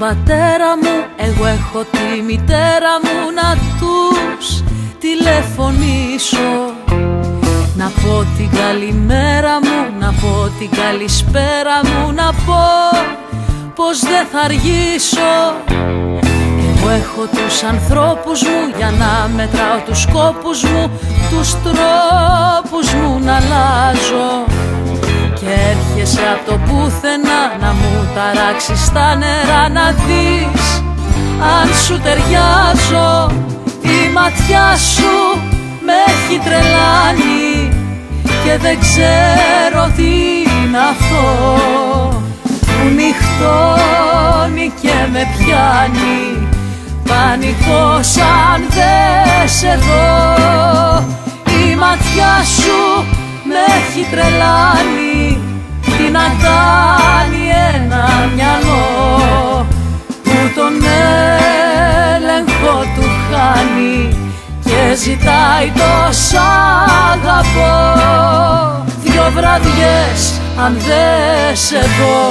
πατέρα μου, εγώ έχω τη μητέρα μου, να τους τηλεφωνήσω, να πω την καλημέρα μου, να πω την καλησπέρα μου, να πω πως δεν θα αργήσω. Εγώ έχω τους ανθρώπους μου για να μετράω τους σκόπους μου, τους τρόπους μου να αλλάζω. Και έρχεσαι από το πουθενά να μου ταράξεις τα νερά, να δεις αν σου ταιριάζω. Η ματιά σου με έχει τρελάνει και δεν ξέρω τι είναι αυτό που νυχτώνει και με πιάνει πανικός αν δεν σε δω. Η ματιά σου με έχει τρελάνει, τι να κάνει ένα μυαλό που τον έλεγχο του χάνει και ζητάει το σ' αγαπώ. Δυο βραδιές αν δεν σε δω.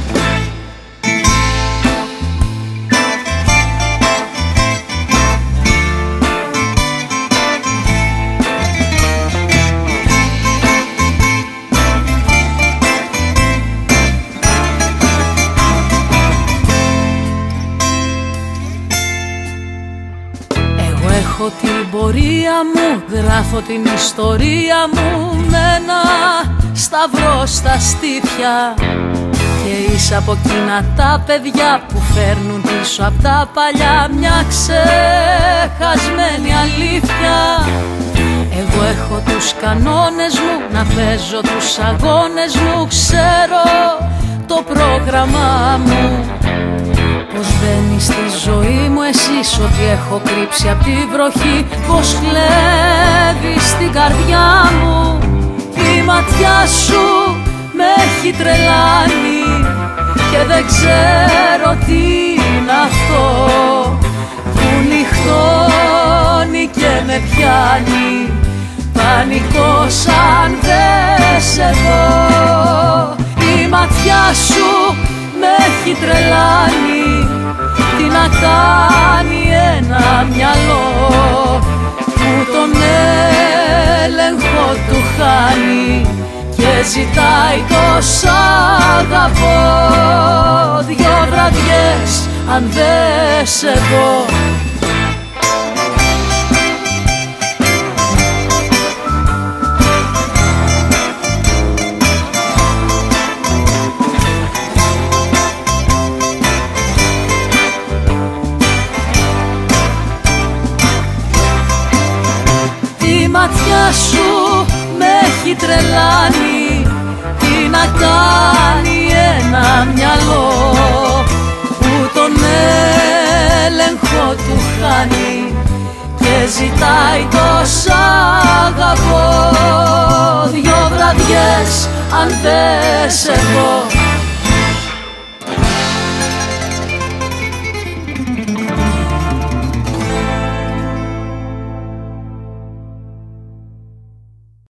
Έχω την πορεία μου, γράφω την ιστορία μου με ένα σταυρό στα στήθια. Και είσαι από εκείνα τα παιδιά που φέρνουν πίσω απ' τα παλιά μια ξεχασμένη αλήθεια. Εγώ έχω τους κανόνες μου, να παίζω τους αγώνες μου, ξέρω το πρόγραμμά μου. Πως μπαίνεις στη ζωή μου εσείς, ότι έχω κρύψει απ' τη βροχή, πως χλέβεις την καρδιά μου. Η ματιά σου με έχει τρελάνει και δεν ξέρω τι είναι αυτό που νυχτώνει και με πιάνει πανικός αν δεν σε δω. Η ματιά σου με έχει τρελάνει, τι να κάνει ένα μυαλό που τον έλεγχο του χάνει και ζητάει το σ' αγαπώ. Δυο βραδιές αν δεν σε δω. Η ματιά σου με έχει τρελάνει, τι να κάνει ένα μυαλό που τον έλεγχο του χάνει και ζητάει το σ' αγαπώ. Δυο βραδιές αν δεν σε δω.